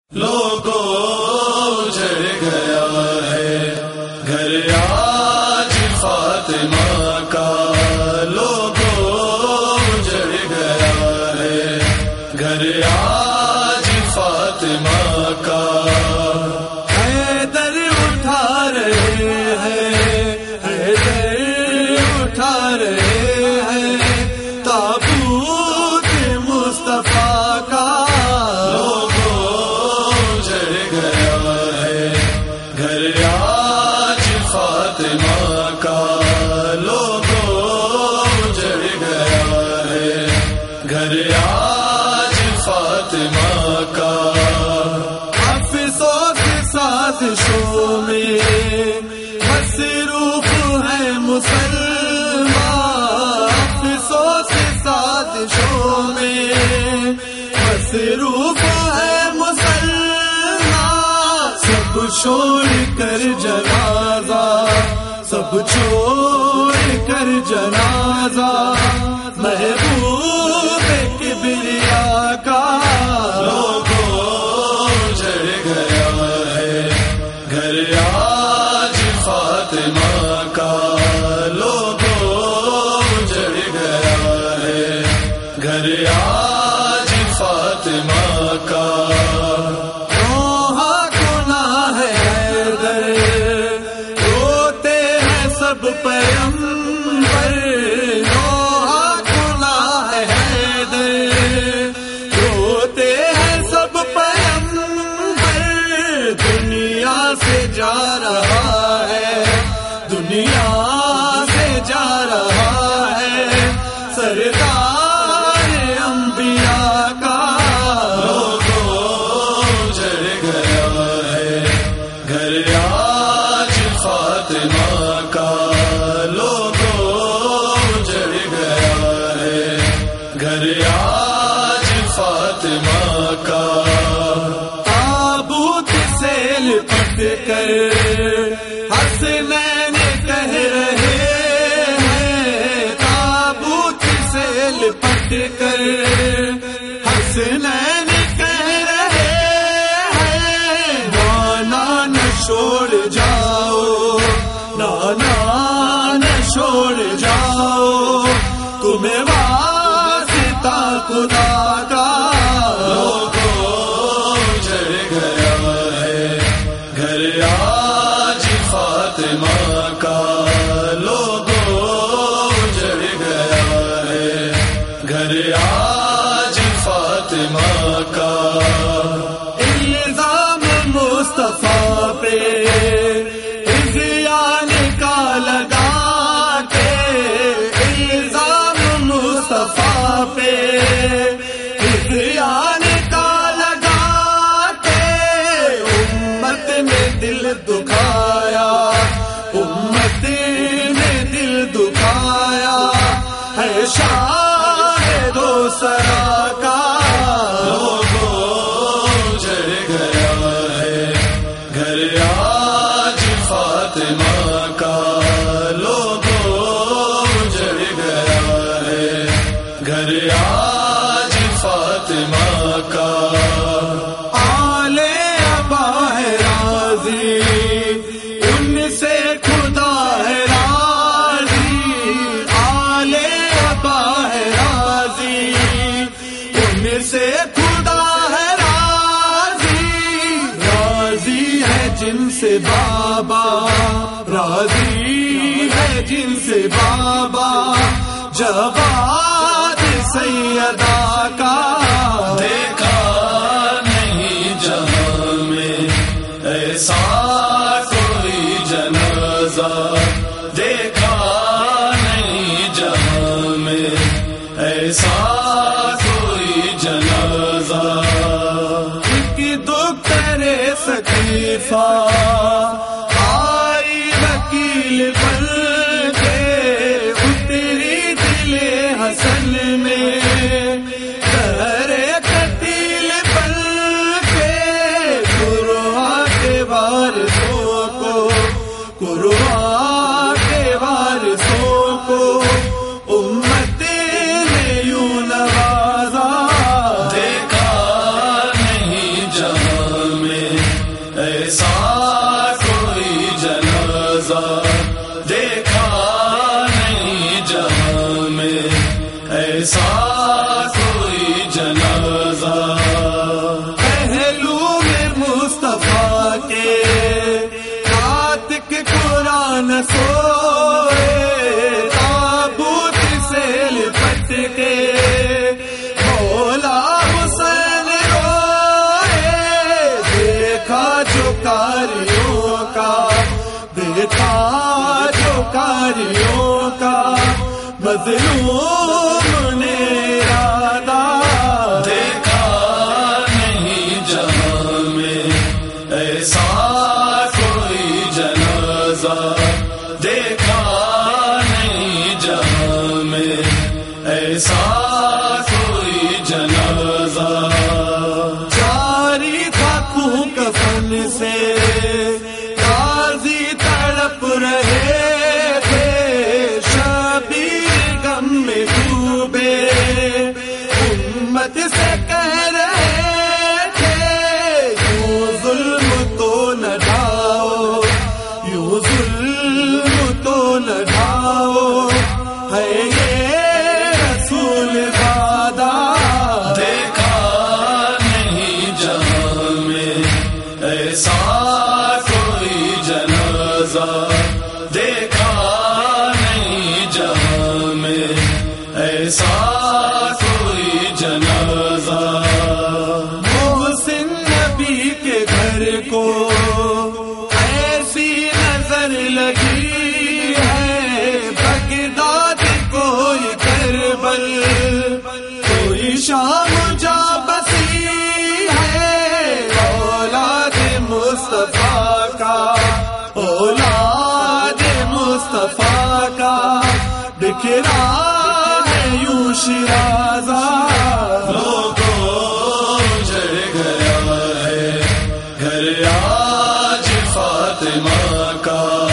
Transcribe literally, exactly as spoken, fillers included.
لوگوں جڑ گیا ہے گھر آج فاطمہ کا، لوگوں جڑ گیا ہے گھر آج فاطمہ کا۔ حیدر اٹھا رہے ہیں، حیدر اٹھا رہے ہیں تابوت مصطفیٰ کا، فاطمہ کا لوگوں جڑ گیا ہے گھر آج فاطمہ کا۔ افسوس سازشوں میں مصروف ہے مسلمان، افسوس سازشوں میں مصروف ہے مسلمان، سب چھوڑ کر جنازہ، سب چھوڑ کر جنازہ محبوب کبریا کا، لوگوں جڑ گیا ہے گھر آج فاطمہ کا، لوگوں جڑ گیا ہے گھر آج فاطمہ کا۔ سب پیغمبر نوحہ کھلا ہے حیدر، روتے ہیں سب پیغمبر، دنیا سے جا رہا ہے، دنیا سے جا رہا ہے سردار انبیاء کا، لوگوں جڑ گیا ہے گھر آج فاطمہ کا، لوگوں جڑ گیا ہے گھر آج فاطمہ کا۔ تابوت سے لپٹ کر حسنین کہہ رہے ہیں، تابوت سے لپٹ کر حسنین کہہ رہے ہیں، نانا نہ چھوڑ جاؤ، نانا نہ چھوڑ جاؤ تمہیں واسطہ خدا کا، لوگوں جڑ گیا ہے گھر آج فاطمہ کا، لوگوں جڑ گیا ہے گھر آج فاطمہ کا۔ الزام مصطفیٰ پہ لگا کے، الزام مصطفیٰ پہ عصیان کا لگا کے، امت نے دل دکھایا، امت نے دل دکھایا ہے شاہد و سرا کا، لوگوں جڑ گیا ہے گھر آج فاطمہ کا، لوگوں جڑ گیا ہے گھر آج فاطمہ کا۔ آل ابا ہے راضی، ان سے خدا ہے راضی، آل ابا ہے راضی، ان سے خدا ہے راضی، راضی ہے جن سے بابا، راضی ہے جن سے بابا جواد سیدہ کا، دیکھا نہیں جہاں میں ایسا کوئی جنازہ، دیکھا نہیں جہاں میں ایسا کوئی جنازہ، ایک دختر ثقیفہ آئی وکیل بن کے، اتری دل حسن میں در قتیل بن کے، قرآن کے وارثوں کو، قرآن کے وارثوں کو امت نے یوں نوازا، دیکھا نہیں جہاں مظلوم نے ارادہ دیکھا نہیں جہاں میں ایسا کوئی جنازہ، دیکھا نہیں جہاں میں ایسا کوئی جنازہ. جاری تھا خون کفن سے غازی تڑپ رہے تھے، شبیر غم میں ڈوبے امت سے کہہ رہے تھے، یوں ظلم تو نہ ڈھاؤ، یوں ظلم تو نہ ڈھاؤ، ہے یہ رسول زادہ. دیکھا نہیں جہاں میں ایسا کوئی جنازہ، دیکھا نہیں جہاں میں ایسا کوئی جنازہ. محسن نبی کے گھر کو ایسی نظر لگی ہے، بغداد کوئی کربل کوئی شام جا بسی ہے، اولاد مصطفیٰ کا اولاد مصطفیٰ کا بکھرا ہے یوں شیرازہ. لوگوں اجڑ گیا ہے گھر آج فاطمہ کا،